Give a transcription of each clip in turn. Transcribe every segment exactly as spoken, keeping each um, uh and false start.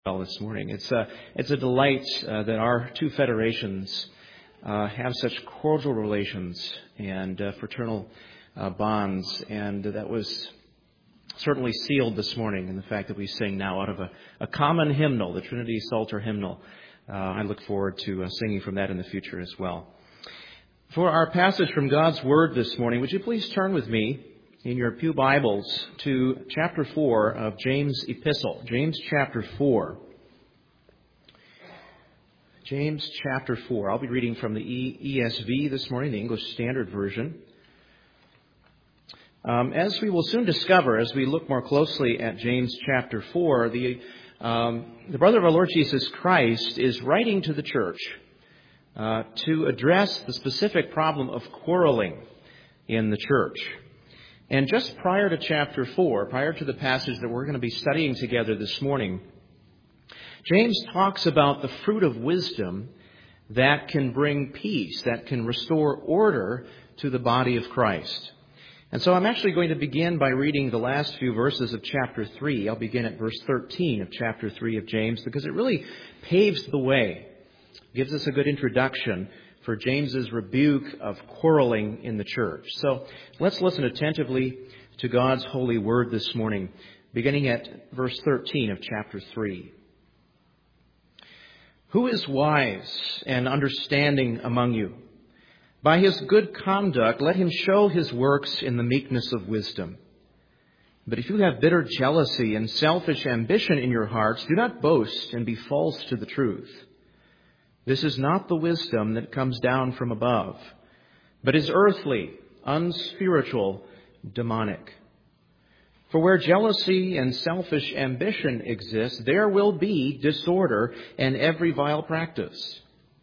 Well, this morning. It's a, it's a delight uh, that our two federations uh, have such cordial relations and uh, fraternal uh, bonds, and that was certainly sealed this morning in the fact that we sing now out of a, a common hymnal, the Trinity Psalter hymnal. Uh, I look forward to uh, singing from that in the future as well. For our passage from God's Word this morning, would you please turn with me in your pew Bibles to chapter four of James' epistle. James chapter four. James chapter four. I'll be reading from the E S V this morning, the English Standard Version. Um, as we will soon discover as we look more closely at James chapter four, the, um, the brother of our Lord Jesus Christ is writing to the church uh, to address the specific problem of quarreling in the church. And just prior to chapter four, prior to the passage that we're going to be studying together this morning, James talks about the fruit of wisdom that can bring peace, that can restore order to the body of Christ. And so I'm actually going to begin by reading the last few verses of chapter three. I'll begin at verse thirteen of chapter three of James because it really paves the way, gives us a good introduction for James's rebuke of quarreling in the church. So let's listen attentively to God's holy word this morning, beginning at verse thirteen of chapter three. Who is wise and understanding among you? By his good conduct, let him show his works in the meekness of wisdom. But if you have bitter jealousy and selfish ambition in your hearts, do not boast and be false to the truth. This is not the wisdom that comes down from above, but is earthly, unspiritual, demonic. For where jealousy and selfish ambition exist, there will be disorder and every vile practice.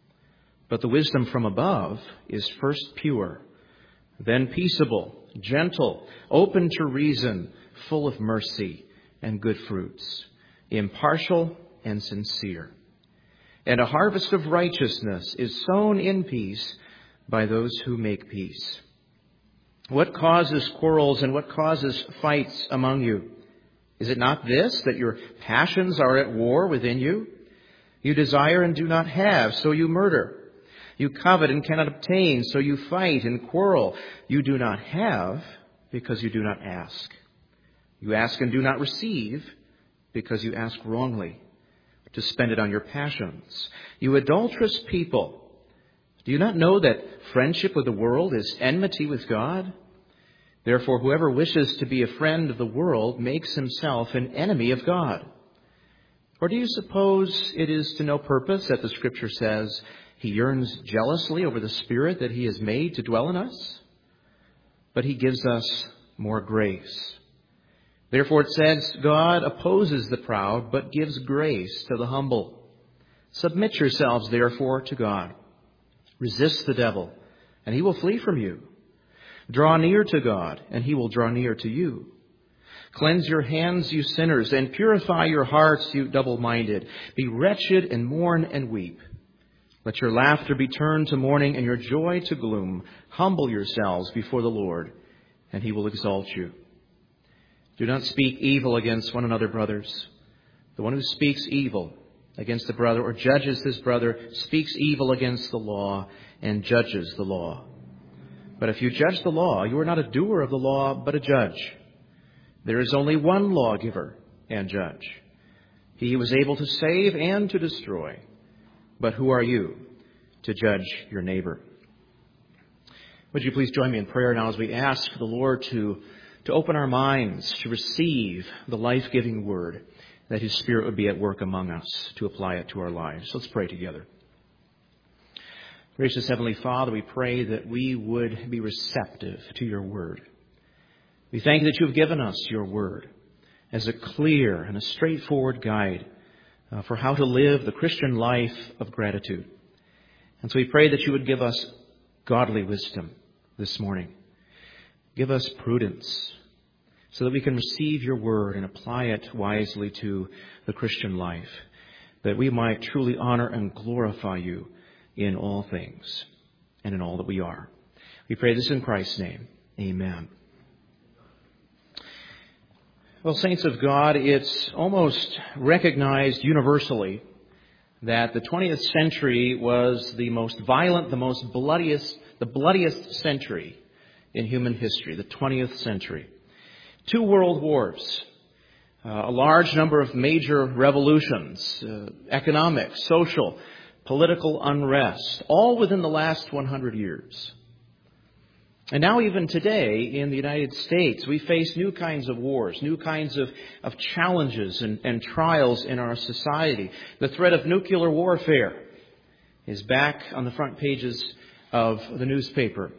But the wisdom from above is first pure, then peaceable, gentle, open to reason, full of mercy and good fruits, impartial and sincere. And a harvest of righteousness is sown in peace by those who make peace. What causes quarrels and what causes fights among you? Is it not this, that your passions are at war within you? You desire and do not have, so you murder. You covet and cannot obtain, so you fight and quarrel. You do not have because you do not ask. You ask and do not receive because you ask wrongly, to spend it on your passions. You adulterous people, do you not know that friendship with the world is enmity with God? Therefore, whoever wishes to be a friend of the world makes himself an enemy of God. Or do you suppose it is to no purpose that the Scripture says he yearns jealously over the Spirit that he has made to dwell in us? But he gives us more grace. Therefore it says, God opposes the proud, but gives grace to the humble. Submit yourselves, therefore, to God. Resist the devil, and he will flee from you. Draw near to God, and he will draw near to you. Cleanse your hands, you sinners, and purify your hearts, you double-minded. Be wretched and mourn and weep. Let your laughter be turned to mourning and your joy to gloom. Humble yourselves before the Lord, and he will exalt you. Do not speak evil against one another, brothers. The one who speaks evil against a brother or judges his brother speaks evil against the law and judges the law. But if you judge the law, you are not a doer of the law, but a judge. There is only one lawgiver and judge, he who is able to save and to destroy. But who are you to judge your neighbor? Would you please join me in prayer now as we ask the Lord to to open our minds to receive the life-giving word, that his Spirit would be at work among us to apply it to our lives. Let's pray together. Gracious Heavenly Father, we pray that we would be receptive to your word. We thank you that you have given us your word as a clear and a straightforward guide uh, for how to live the Christian life of gratitude. And so we pray that you would give us godly wisdom this morning. Give us prudence so that we can receive your word and apply it wisely to the Christian life, that we might truly honor and glorify you in all things and in all that we are. We pray this in Christ's name. Amen. Well, saints of God, it's almost recognized universally that the twentieth century was the most violent, the most bloodiest, the bloodiest century in human history, the twentieth century. Two world wars, uh, a large number of major revolutions, uh, economic, social, political unrest, all within the last one hundred years. And now even today in the United States, we face new kinds of wars, new kinds of, of challenges and, and trials in our society. The threat of nuclear warfare is back on the front pages of the newspaper.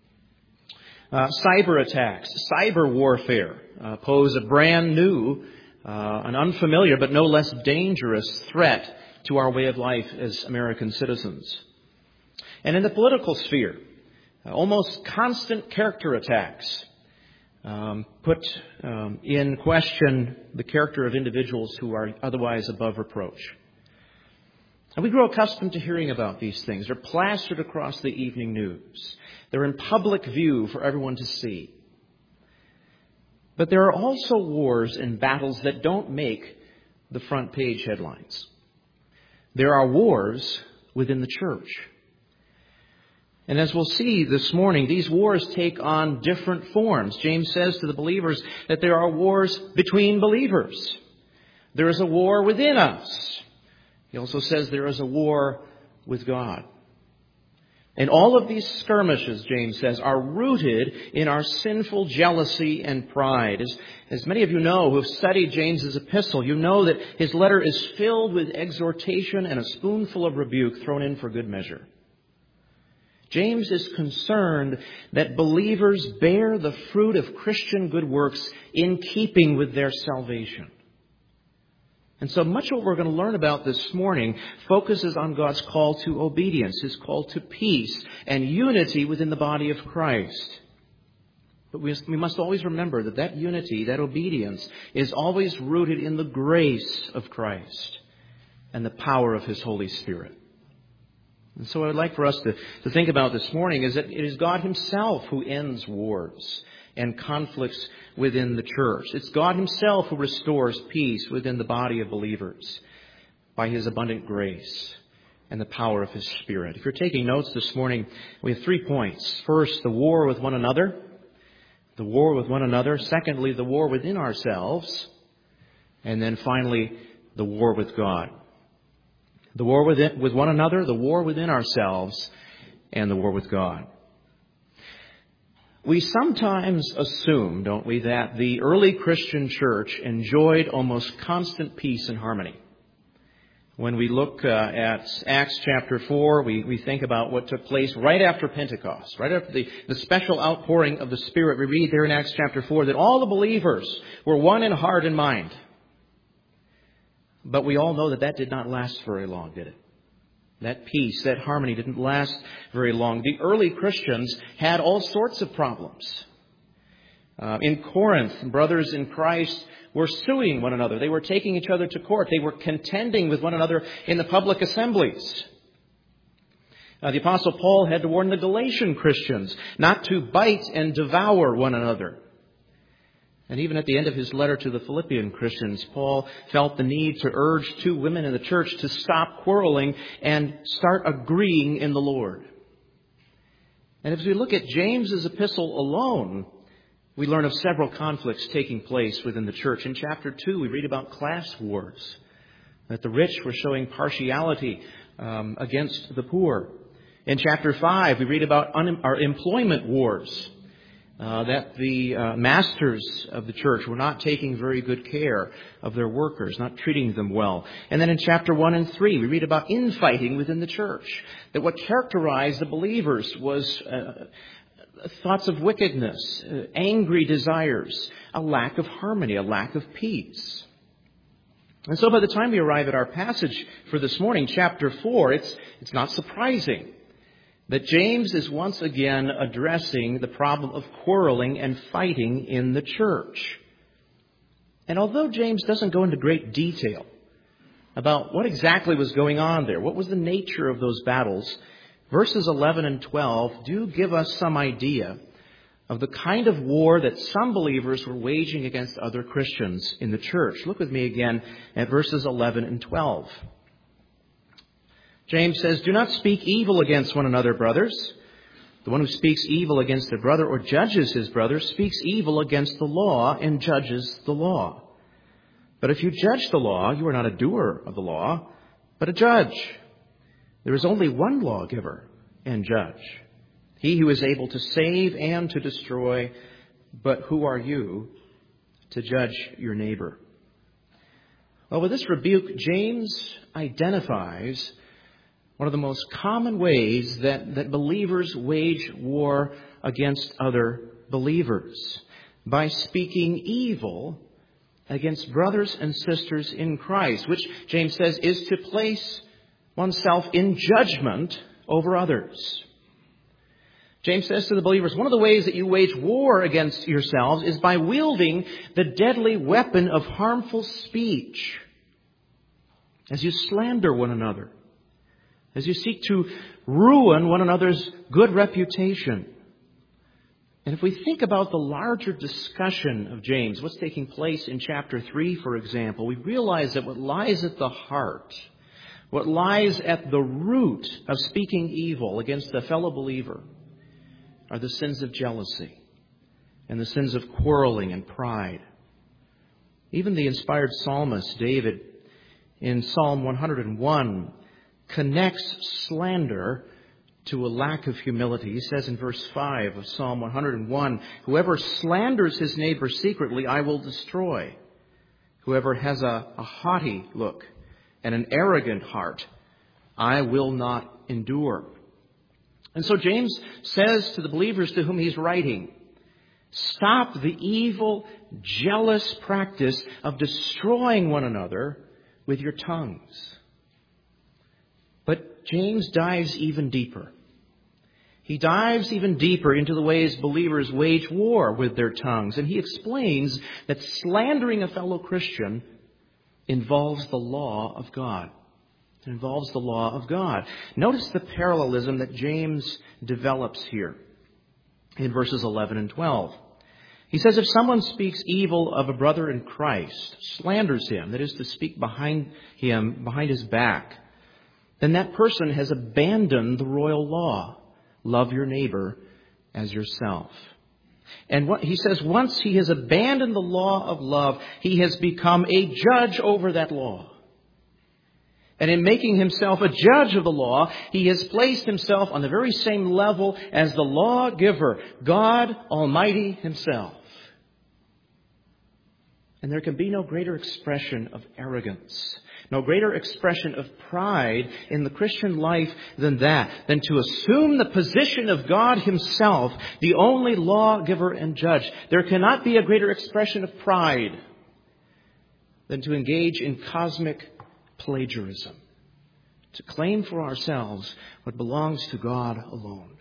Uh, cyber attacks, cyber warfare uh, pose a brand new, uh, an unfamiliar but no less dangerous threat to our way of life as American citizens. And in the political sphere, almost constant character attacks um, put um, in question the character of individuals who are otherwise above reproach. And we grow accustomed to hearing about these things. They're plastered across the evening news. They're in public view for everyone to see. But there are also wars and battles that don't make the front page headlines. There are wars within the church. And as we'll see this morning, these wars take on different forms. James says to the believers that there are wars between believers. There is a war within us. He also says there is a war with God. And all of these skirmishes, James says, are rooted in our sinful jealousy and pride. As, as many of you know who have studied James's epistle, you know that his letter is filled with exhortation and a spoonful of rebuke thrown in for good measure. James is concerned that believers bear the fruit of Christian good works in keeping with their salvation. And so much of what we're going to learn about this morning focuses on God's call to obedience, His call to peace and unity within the body of Christ. But we must always remember that that unity, that obedience, is always rooted in the grace of Christ and the power of His Holy Spirit. And so what I'd like for us to, to think about this morning is that it is God Himself who ends wars and conflicts within the church. It's God Himself who restores peace within the body of believers by His abundant grace and the power of His Spirit. If you're taking notes this morning, we have three points. First, the war with one another. The war with one another. Secondly, the war within ourselves. And then finally, the war with God. The war within, with one another, the war within ourselves, and the war with God. We sometimes assume, don't we, that the early Christian church enjoyed almost constant peace and harmony. When we look uh, at Acts chapter four, we, we think about what took place right after Pentecost, right after the, the special outpouring of the Spirit. We read there in Acts chapter four that all the believers were one in heart and mind. But we all know that that did not last very long, did it? That peace, that harmony didn't last very long. The early Christians had all sorts of problems. Uh, in Corinth, brothers in Christ were suing one another. They were taking each other to court. They were contending with one another in the public assemblies. Uh, the Apostle Paul had to warn the Galatian Christians not to bite and devour one another. And even at the end of his letter to the Philippian Christians, Paul felt the need to urge two women in the church to stop quarreling and start agreeing in the Lord. And as we look at James's epistle alone, we learn of several conflicts taking place within the church. In chapter two, we read about class wars, that the rich were showing partiality um, against the poor. In chapter five, we read about un- our employment wars. Uh, that the uh, masters of the church were not taking very good care of their workers, not treating them well. And then in chapter one and three, we read about infighting within the church. That what characterized the believers was uh, thoughts of wickedness, uh, angry desires, a lack of harmony, a lack of peace. And so by the time we arrive at our passage for this morning, chapter four, it's it's not surprising that James is once again addressing the problem of quarreling and fighting in the church. And although James doesn't go into great detail about what exactly was going on there, what was the nature of those battles, verses eleven and twelve do give us some idea of the kind of war that some believers were waging against other Christians in the church. Look with me again at verses eleven and twelve. James says, "Do not speak evil against one another, brothers. The one who speaks evil against a brother or judges his brother speaks evil against the law and judges the law. But if you judge the law, you are not a doer of the law, but a judge. There is only one lawgiver and judge, he who is able to save and to destroy. But who are you to judge your neighbor?" Well, with this rebuke, James identifies one of the most common ways that, that believers wage war against other believers, by speaking evil against brothers and sisters in Christ, which James says is to place oneself in judgment over others. James says to the believers, one of the ways that you wage war against yourselves is by wielding the deadly weapon of harmful speech, as you slander one another, as you seek to ruin one another's good reputation. And if we think about the larger discussion of James, what's taking place in chapter three, for example, we realize that what lies at the heart, what lies at the root of speaking evil against a fellow believer, are the sins of jealousy and the sins of quarreling and pride. Even the inspired psalmist David in Psalm one hundred one connects slander to a lack of humility. He says in verse five of Psalm one hundred one, "Whoever slanders his neighbor secretly, I will destroy. Whoever has a, a haughty look and an arrogant heart, I will not endure." And so James says to the believers to whom he's writing, stop the evil, jealous practice of destroying one another with your tongues. But James dives even deeper. He dives even deeper into the ways believers wage war with their tongues. And he explains that slandering a fellow Christian involves the law of God. It involves the law of God. Notice the parallelism that James develops here in verses eleven and twelve. He says, if someone speaks evil of a brother in Christ, slanders him, that is to speak behind him, behind his back, then that person has abandoned the royal law. Love your neighbor as yourself. And what he says, once he has abandoned the law of love, he has become a judge over that law. And in making himself a judge of the law, he has placed himself on the very same level as the lawgiver, God Almighty himself. And there can be no greater expression of arrogance, no greater expression of pride in the Christian life than that, than to assume the position of God himself, the only lawgiver and judge. There cannot be a greater expression of pride than to engage in cosmic plagiarism, to claim for ourselves what belongs to God alone.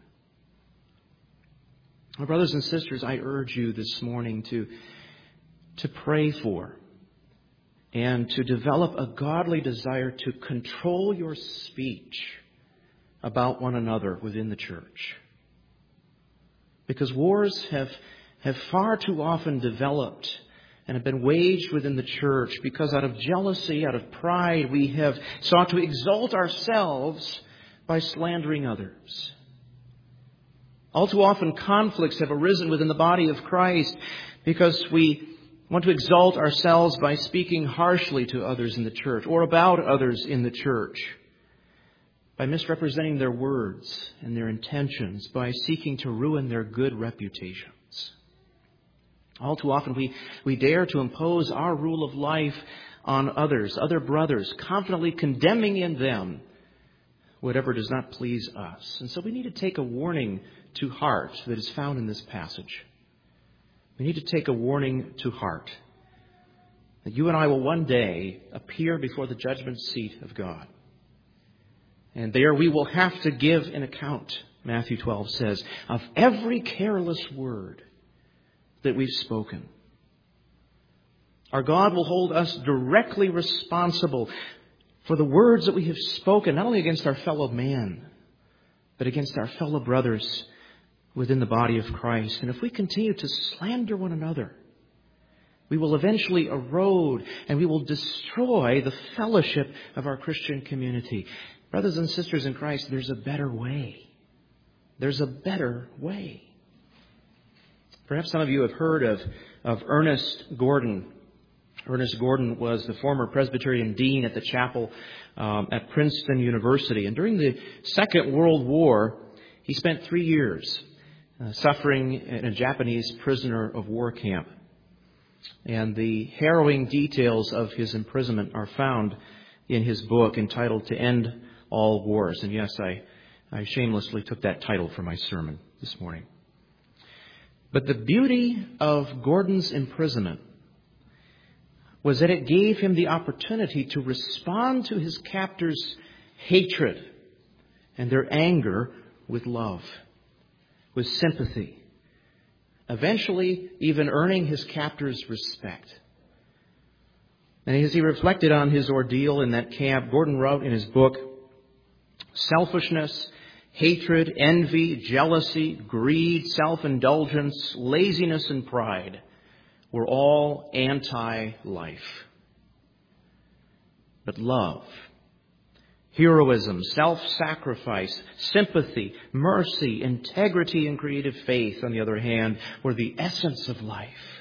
My brothers and sisters, I urge you this morning to, to pray for and to develop a godly desire to control your speech about one another within the church. Because wars have, have far too often developed and have been waged within the church because out of jealousy, out of pride, we have sought to exalt ourselves by slandering others. All too often conflicts have arisen within the body of Christ because we want to exalt ourselves by speaking harshly to others in the church or about others in the church, by misrepresenting their words and their intentions, by seeking to ruin their good reputations. All too often we, we dare to impose our rule of life on others, other brothers, confidently condemning in them whatever does not please us. And so we need to take a warning to heart that is found in this passage. We need to take a warning to heart that you and I will one day appear before the judgment seat of God. And there we will have to give an account, Matthew twelve says, of every careless word that we've spoken. Our God will hold us directly responsible for the words that we have spoken, not only against our fellow man, but against our fellow brothers within the body of Christ. And if we continue to slander one another, we will eventually erode and we will destroy the fellowship of our Christian community. Brothers and sisters in Christ, there's a better way. There's a better way. Perhaps some of you have heard of, of Ernest Gordon. Ernest Gordon was the former Presbyterian dean at the chapel um, at Princeton University. And during the Second World War, he spent three years uh, suffering in a Japanese prisoner of war camp. And the harrowing details of his imprisonment are found in his book entitled To End All Wars. And yes, I, I shamelessly took that title for my sermon this morning. But the beauty of Gordon's imprisonment was that it gave him the opportunity to respond to his captors' hatred and their anger with love, with sympathy, eventually even earning his captors' respect. And as he reflected on his ordeal in that camp, Gordon wrote in his book, "Selfishness, hatred, envy, jealousy, greed, self-indulgence, laziness, and pride were all anti-life. But love, heroism, self-sacrifice, sympathy, mercy, integrity, and creative faith, on the other hand, were the essence of life,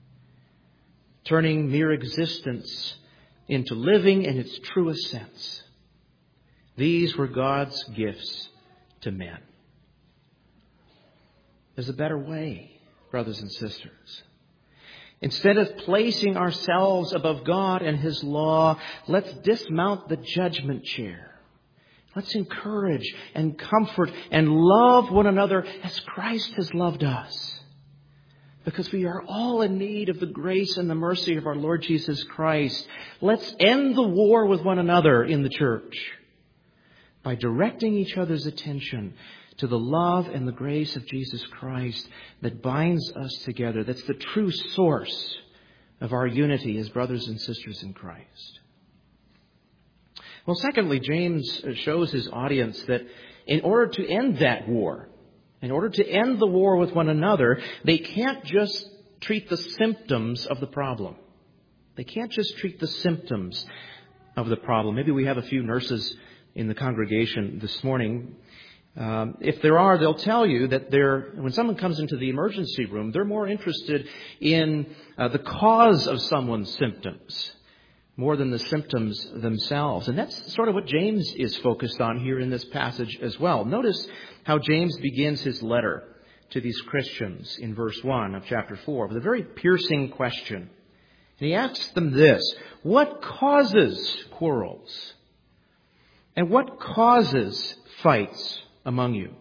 turning mere existence into living in its truest sense. These were God's gifts to men." There's a better way, brothers and sisters. Instead of placing ourselves above God and His law, let's dismount the judgment chair. Let's encourage and comfort and love one another as Christ has loved us. Because we are all in need of the grace and the mercy of our Lord Jesus Christ. Let's end the war with one another in the church by directing each other's attention to the love and the grace of Jesus Christ that binds us together. That's the true source of our unity as brothers and sisters in Christ. Well, secondly, James shows his audience that in order to end that war, in order to end the war with one another, they can't just treat the symptoms of the problem. They can't just treat the symptoms of the problem. Maybe we have a few nurses in the congregation this morning. Um, if there are, they'll tell you that they're, when someone comes into the emergency room, they're more interested in uh, the cause of someone's symptoms more than the symptoms themselves. And that's sort of what James is focused on here in this passage as well. Notice how James begins his letter to these Christians in verse one of chapter four with a very piercing question. And he asks them this: what causes quarrels? And what causes fights among you?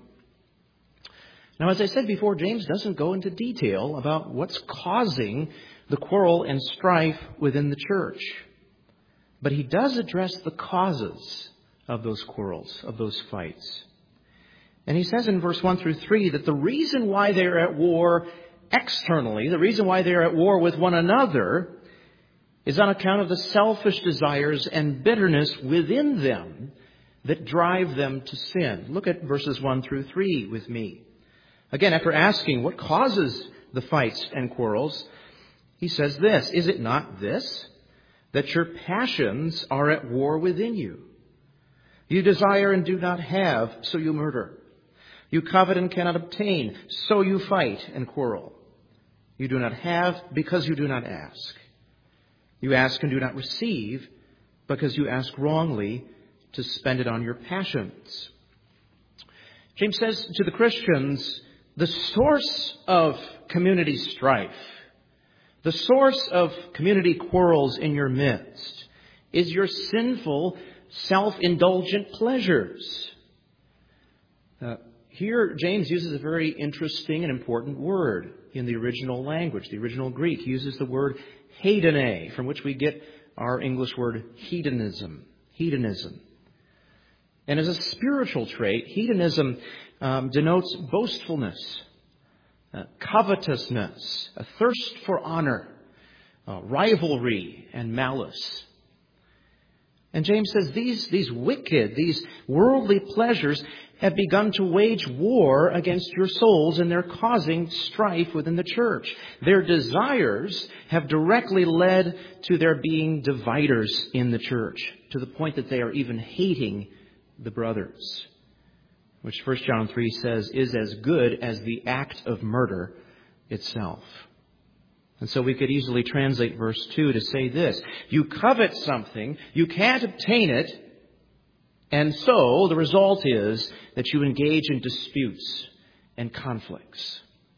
Now, as I said before, James doesn't go into detail about what's causing the quarrel and strife within the church. But he does address the causes of those quarrels, of those fights. And he says in verse one through three that the reason why they're at war externally, the reason why they're at war with one another, is on account of the selfish desires and bitterness within them that drive them to sin. Look at verses one through three with me. Again, after asking what causes the fights and quarrels, he says this: is it not this, that your passions are at war within you? You desire and do not have, so you murder. You covet and cannot obtain, so you fight and quarrel. You do not have because you do not ask. You ask and do not receive because you ask wrongly to spend it on your passions. James says to the Christians, the source of community strife, the source of community quarrels in your midst, is your sinful, self-indulgent pleasures. Uh, here, James uses a very interesting and important word in the original language, the original Greek. He uses the word hedone, from which we get our English word hedonism. Hedonism. And as a spiritual trait, hedonism um, denotes boastfulness, uh, covetousness, a thirst for honor, uh, rivalry, and malice. And James says these, these wicked, these worldly pleasures have begun to wage war against your souls, and they're causing strife within the church. Their desires have directly led to their being dividers in the church, to the point that they are even hating the brothers, which First John three says is as good as the act of murder itself. And so we could easily translate verse two to say this: you covet something, you can't obtain it, and so the result is that you engage in disputes and conflicts.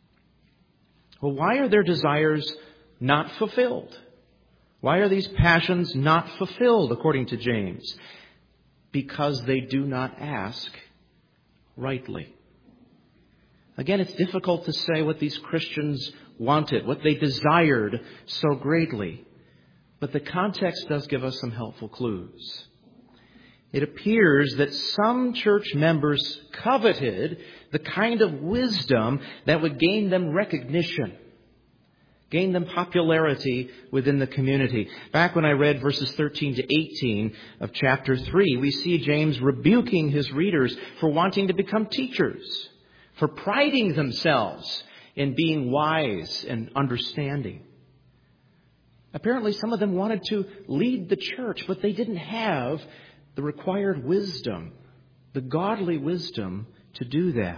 Well, why are their desires not fulfilled? Why are these passions not fulfilled, according to James? Because they do not ask rightly. Again, it's difficult to say what these Christians wanted, what they desired so greatly. But the context does give us some helpful clues. It appears that some church members coveted the kind of wisdom that would gain them recognition, gain them popularity within the community. Back when I read verses thirteen to eighteen of chapter three, we see James rebuking his readers for wanting to become teachers, for priding themselves in being wise and understanding. Apparently, some of them wanted to lead the church, but they didn't have the required wisdom, the godly wisdom to do that.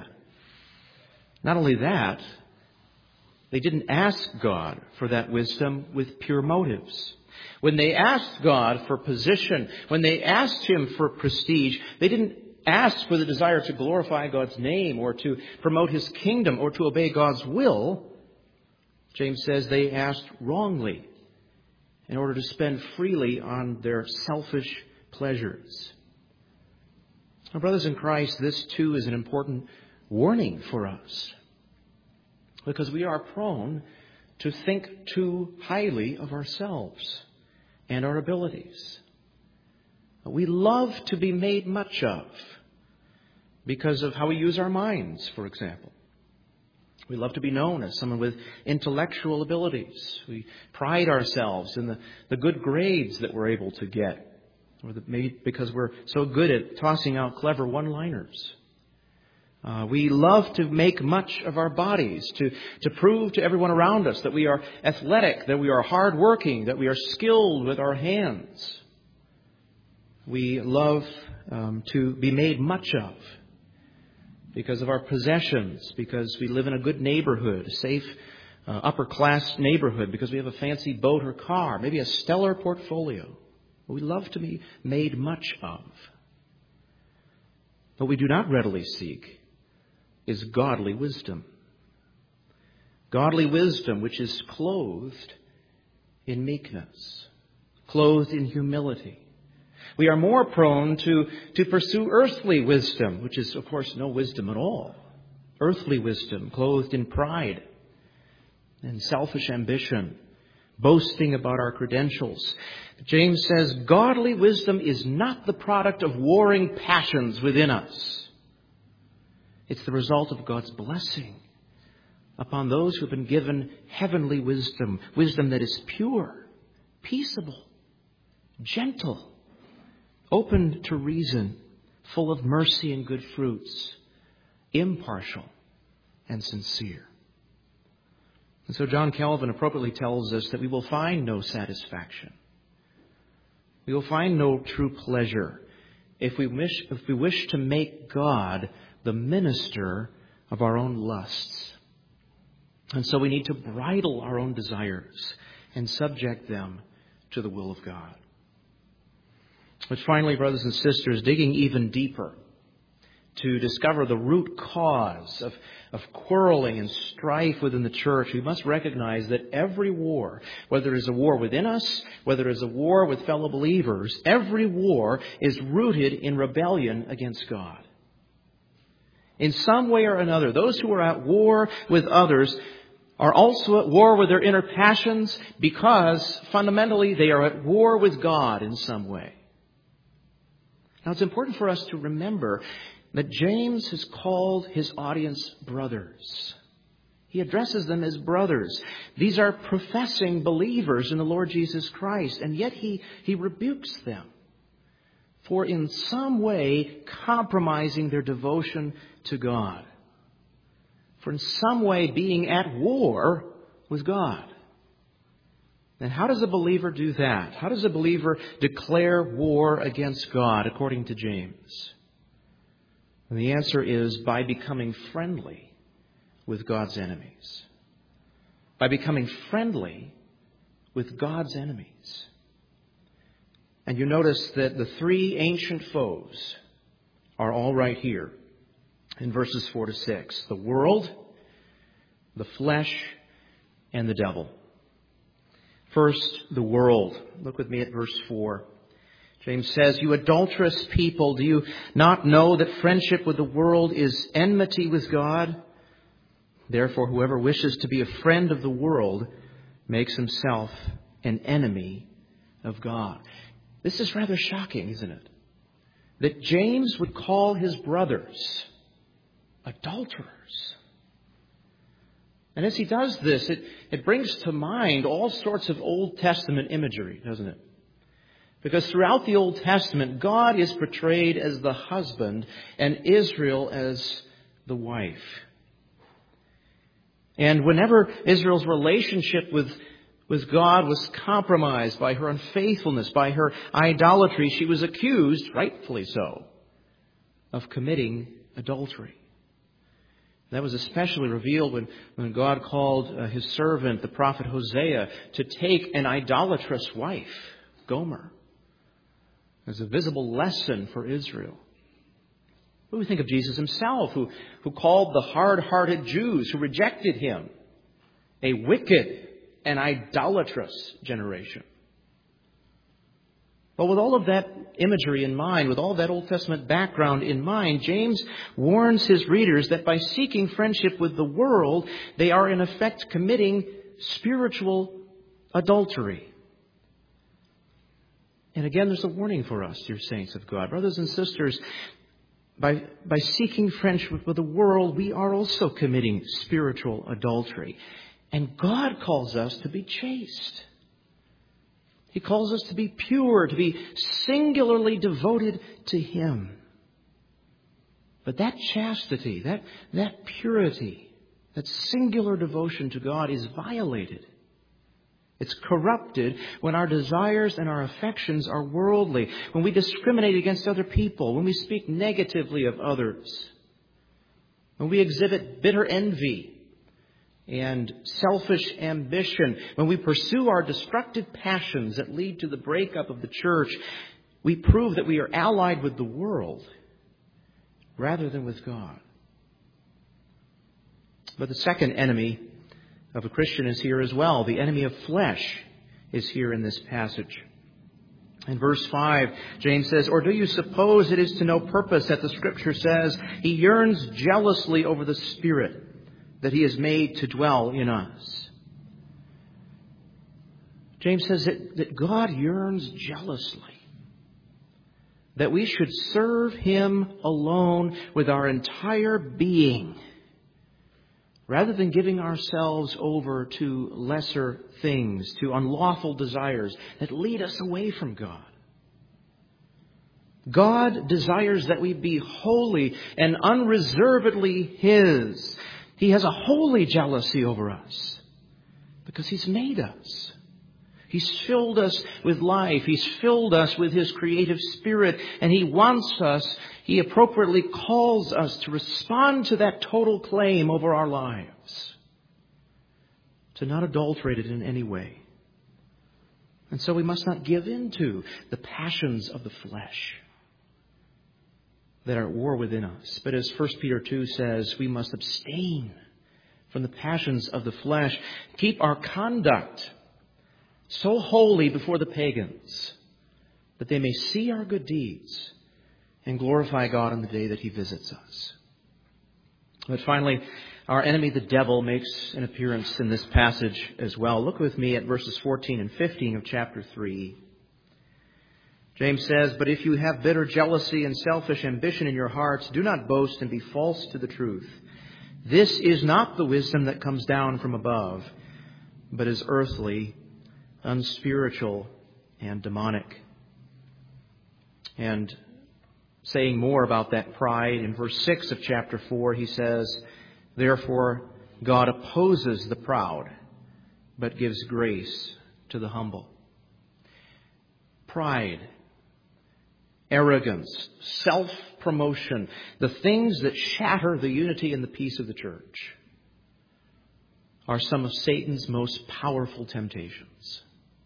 Not only that, they didn't ask God for that wisdom with pure motives. When they asked God for position, when they asked Him for prestige, they didn't ask for the desire to glorify God's name or to promote His kingdom or to obey God's will. James says they asked wrongly in order to spend freely on their selfish pleasures. Now, brothers in Christ, this too is an important warning for us, because we are prone to think too highly of ourselves and our abilities. We love to be made much of because of how we use our minds, for example. We love to be known as someone with intellectual abilities. We pride ourselves in the, the good grades that we're able to get, or the, maybe because we're so good at tossing out clever one-liners. Uh, we love to make much of our bodies, to, to prove to everyone around us that we are athletic, that we are hardworking, that we are skilled with our hands. We love um, to be made much of because of our possessions, because we live in a good neighborhood, a safe, uh, upper-class neighborhood, because we have a fancy boat or car, maybe a stellar portfolio. We love to be made much of. What we do not readily seek is godly wisdom. Godly wisdom which is clothed in meekness, clothed in humility. We are more prone to, to pursue earthly wisdom, which is, of course, no wisdom at all. Earthly wisdom, clothed in pride and selfish ambition, boasting about our credentials. James says, godly wisdom is not the product of warring passions within us. It's the result of God's blessing upon those who have been given heavenly wisdom, wisdom that is pure, peaceable, gentle, open to reason, full of mercy and good fruits, impartial and sincere. And so John Calvin appropriately tells us that we will find no satisfaction. We will find no true pleasure if we wish, if we wish to make God the minister of our own lusts. And so we need to bridle our own desires and subject them to the will of God. But finally, brothers and sisters, digging even deeper to discover the root cause of, of quarreling and strife within the church, we must recognize that every war, whether it is a war within us, whether it is a war with fellow believers, every war is rooted in rebellion against God. In some way or another, those who are at war with others are also at war with their inner passions because fundamentally they are at war with God in some way. Now, it's important for us to remember that James has called his audience brothers. He addresses them as brothers. These are professing believers in the Lord Jesus Christ, and yet he, he rebukes them for in some way compromising their devotion to God, for in some way being at war with God. And how does a believer do that? How does a believer declare war against God, according to James? And the answer is by becoming friendly with God's enemies. By becoming friendly with God's enemies. And you notice that the three ancient foes are all right here in verses four to six. The world, the flesh, and the devil. First, the world. Look with me at verse four. James says, "You adulterous people, do you not know that friendship with the world is enmity with God? Therefore, whoever wishes to be a friend of the world makes himself an enemy of God." This is rather shocking, isn't it? That James would call his brothers adulterers. And as he does this, it, it brings to mind all sorts of Old Testament imagery, doesn't it? Because throughout the Old Testament, God is portrayed as the husband and Israel as the wife. And whenever Israel's relationship with, with God was compromised by her unfaithfulness, by her idolatry, she was accused, rightfully so, of committing adultery. That was especially revealed when, when God called uh, his servant, the prophet Hosea, to take an idolatrous wife, Gomer, as a visible lesson for Israel. What do we think of Jesus himself, who, who called the hard-hearted Jews who rejected him a wicked and idolatrous generation? Well, with all of that imagery in mind, with all that Old Testament background in mind, James warns his readers that by seeking friendship with the world, they are in effect committing spiritual adultery. And again, there's a warning for us, dear saints of God. Brothers and sisters, by, by seeking friendship with the world, we are also committing spiritual adultery. And God calls us to be chaste. He calls us to be pure, to be singularly devoted to Him. But that chastity, that, that purity, that singular devotion to God is violated. It's corrupted when our desires and our affections are worldly, when we discriminate against other people, when we speak negatively of others, when we exhibit bitter envy and selfish ambition, when we pursue our destructive passions that lead to the breakup of the church. We prove that we are allied with the world rather than with God. But the second enemy of a Christian is here as well. The enemy of flesh is here in this passage. In verse five, James says, "Or do you suppose it is to no purpose that the Scripture says, He yearns jealously over the Spirit that He has made to dwell in us?" James says that, that God yearns jealously that we should serve Him alone with our entire being, rather than giving ourselves over to lesser things, to unlawful desires that lead us away from God. God desires that we be holy and unreservedly His. He has a holy jealousy over us because He's made us. He's filled us with life. He's filled us with His creative spirit. And He wants us, He appropriately calls us to respond to that total claim over our lives, to not adulterate it in any way. And so we must not give in to the passions of the flesh that are at war within us. But as First Peter two says, we must abstain from the passions of the flesh. Keep our conduct so holy before the pagans that they may see our good deeds and glorify God on the day that He visits us. But finally, our enemy, the devil, makes an appearance in this passage as well. Look with me at verses fourteen and fifteen of chapter three. James says, "But if you have bitter jealousy and selfish ambition in your hearts, do not boast and be false to the truth. This is not the wisdom that comes down from above, but is earthly, unspiritual, and demonic." And saying more about that pride, in verse six of chapter four, he says, "Therefore God opposes the proud, but gives grace to the humble." Pride, arrogance, self-promotion, the things that shatter the unity and the peace of the church, are some of Satan's most powerful temptations.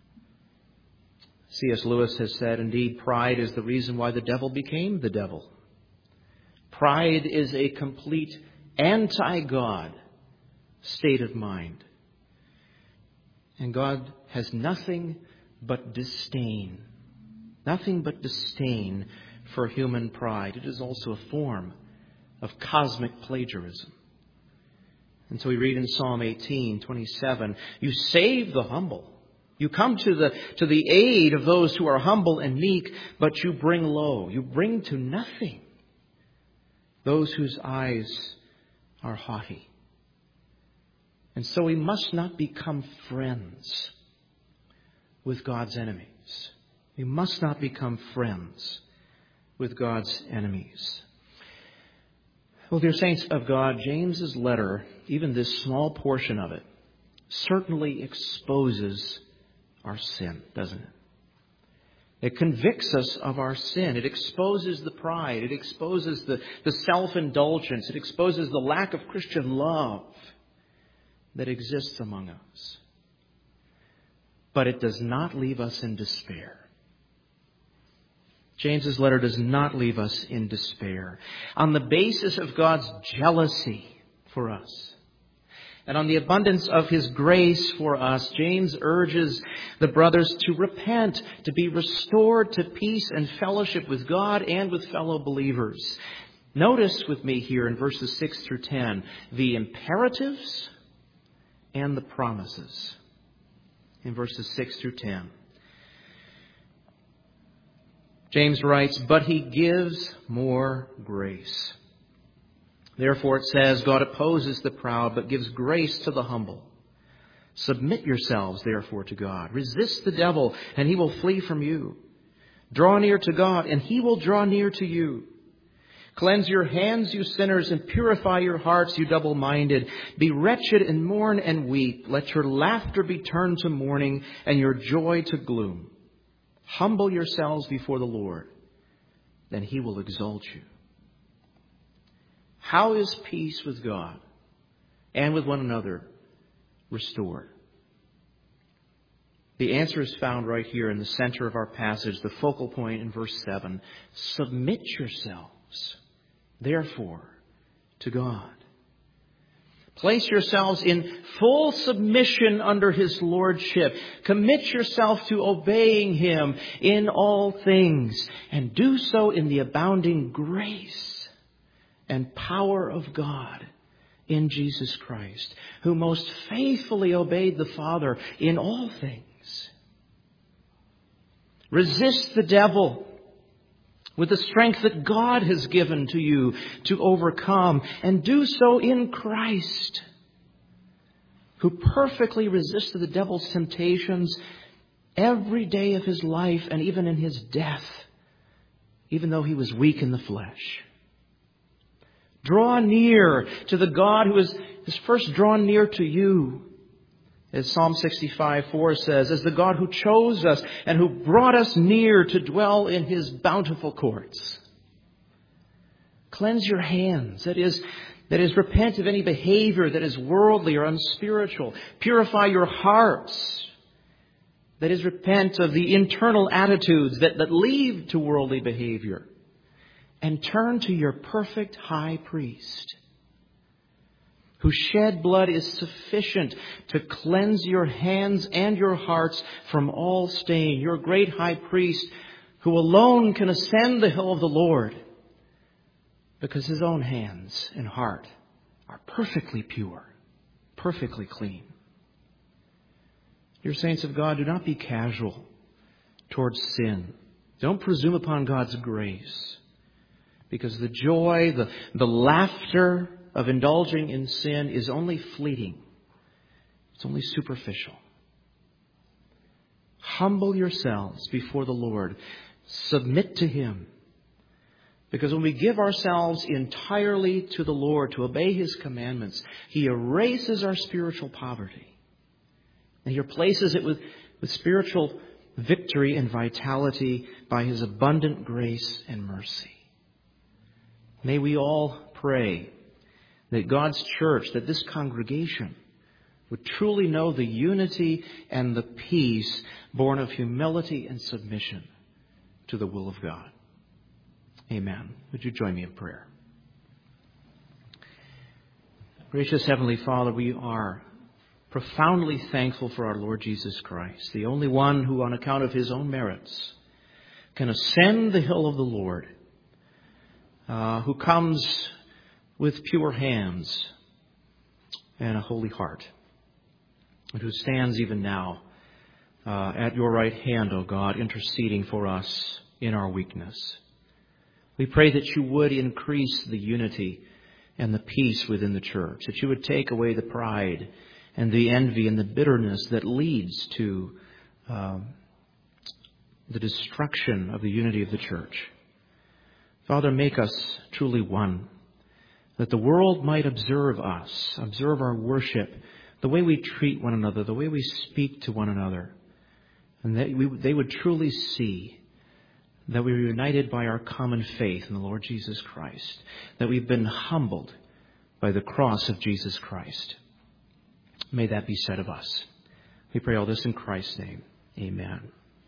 C S Lewis has said, indeed, pride is the reason why the devil became the devil. Pride is a complete anti-God state of mind. And God has nothing but disdain, nothing but disdain for human pride. It is also a form of cosmic plagiarism. And so we read in Psalm eighteen twenty-seven, "You save the humble. You come to the, to the aid of those who are humble and meek, but you bring low, you bring to nothing those whose eyes are haughty." And so we must not become friends with God's enemies. We must not become friends with God's enemies. Well, dear saints of God, James's letter, even this small portion of it, certainly exposes our sin, doesn't it? It convicts us of our sin. It exposes the pride. It exposes the, the self-indulgence. It exposes the lack of Christian love that exists among us. But it does not leave us in despair. James's letter does not leave us in despair. On the basis of God's jealousy for us, and on the abundance of His grace for us, James urges the brothers to repent, to be restored to peace and fellowship with God and with fellow believers. Notice with me here in verses six through ten, the imperatives and the promises. In verses six through ten. James writes, "But He gives more grace. Therefore it says, God opposes the proud, but gives grace to the humble. Submit yourselves, therefore, to God. Resist the devil, and he will flee from you. Draw near to God, and He will draw near to you. Cleanse your hands, you sinners, and purify your hearts, you double-minded. Be wretched and mourn and weep. Let your laughter be turned to mourning, and your joy to gloom. Humble yourselves before the Lord, then He will exalt you." How is peace with God and with one another restored? The answer is found right here in the center of our passage, the focal point in verse seven. Submit yourselves, therefore, to God. Place yourselves in full submission under His lordship. Commit yourself to obeying Him in all things, and do so in the abounding grace and power of God in Jesus Christ, who most faithfully obeyed the Father in all things. Resist the devil with the strength that God has given to you to overcome, and do so in Christ, who perfectly resisted the devil's temptations every day of His life and even in His death, even though He was weak in the flesh. Draw near to the God who is, is first drawn near to you. As Psalm sixty-five four says, as the God who chose us and who brought us near to dwell in His bountiful courts. Cleanse your hands. That is, that is, repent of any behavior that is worldly or unspiritual. Purify your hearts. That is, repent of the internal attitudes that, that lead to worldly behavior. And turn to your perfect high priest, whose shed blood is sufficient to cleanse your hands and your hearts from all stain. Your great high priest, who alone can ascend the hill of the Lord, because His own hands and heart are perfectly pure, perfectly clean. Dear saints of God, do not be casual towards sin. Don't presume upon God's grace, because the joy, the, the laughter of indulging in sin is only fleeting. It's only superficial. Humble yourselves before the Lord. submit to Him. Because when we give ourselves entirely to the Lord to obey His commandments, He erases our spiritual poverty. And He replaces it with, with spiritual victory and vitality by His abundant grace and mercy. May we all pray that God's church, that this congregation, would truly know the unity and the peace born of humility and submission to the will of God. Amen. Would you join me in prayer? Gracious Heavenly Father, we are profoundly thankful for our Lord Jesus Christ, the only one who, on account of His own merits, can ascend the hill of the Lord, uh, who comes with pure hands and a holy heart, and who stands even now uh, at your right hand, O God, interceding for us in our weakness. We pray that you would increase the unity and the peace within the church, that you would take away the pride and the envy and the bitterness that leads to um, the destruction of the unity of the church. Father, make us truly one, that the world might observe us, observe our worship, the way we treat one another, the way we speak to one another, and that we, they would truly see that we are united by our common faith in the Lord Jesus Christ, that we've been humbled by the cross of Jesus Christ. May that be said of us. We pray all this in Christ's name. Amen.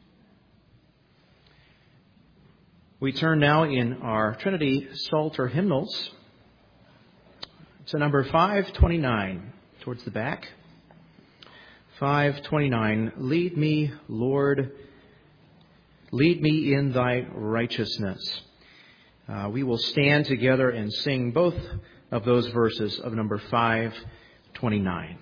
We turn now in our Trinity Psalter hymnals to number five twenty-nine, towards the back. five twenty-nine, Lead me, Lord, lead me in thy righteousness. Uh, we will stand together and sing both of those verses of number five twenty-nine.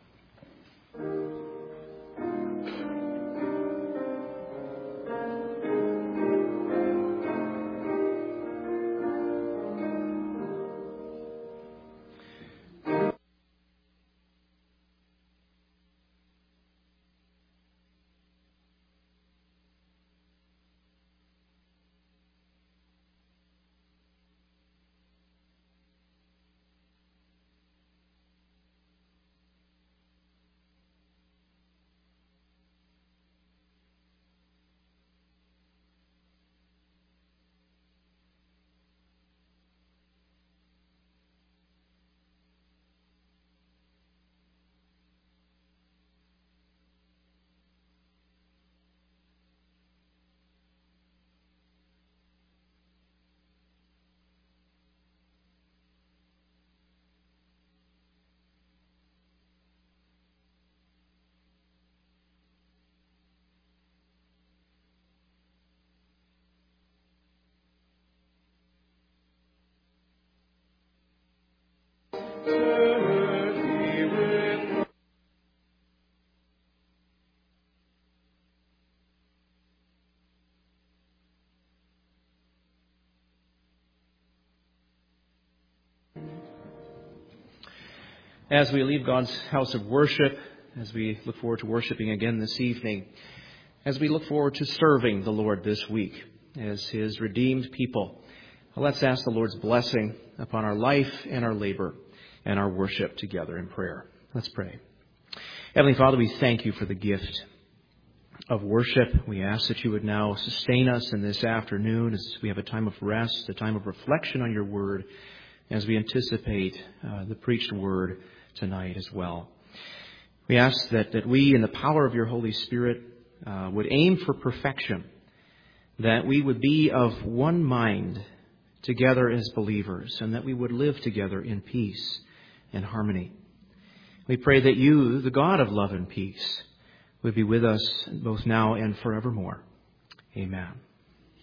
As we leave God's house of worship, as we look forward to worshiping again this evening, as we look forward to serving the Lord this week as His redeemed people, let's ask the Lord's blessing upon our life and our labor and our worship together in prayer. Let's pray. Heavenly Father, we thank you for the gift of worship. We ask that you would now sustain us in this afternoon as we have a time of rest, a time of reflection on your word, as we anticipate uh, the preached word tonight as well. We ask that, that we, in the power of your Holy Spirit, uh, would aim for perfection, that we would be of one mind together as believers, and that we would live together in peace and harmony. We pray that you, the God of love and peace, would be with us both now and forevermore. Amen.